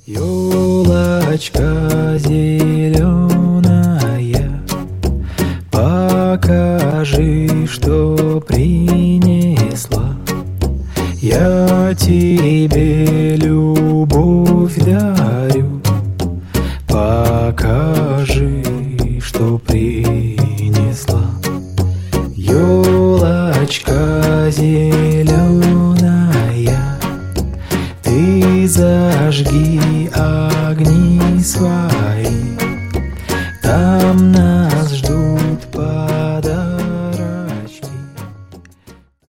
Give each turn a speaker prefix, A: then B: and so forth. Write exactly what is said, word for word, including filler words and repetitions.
A: Ёлочка зеленая, покажи, что принесла. Я тебе любовь дарю, покажи, что принесла. Ёлочка зеленая, ты зажги огни свои.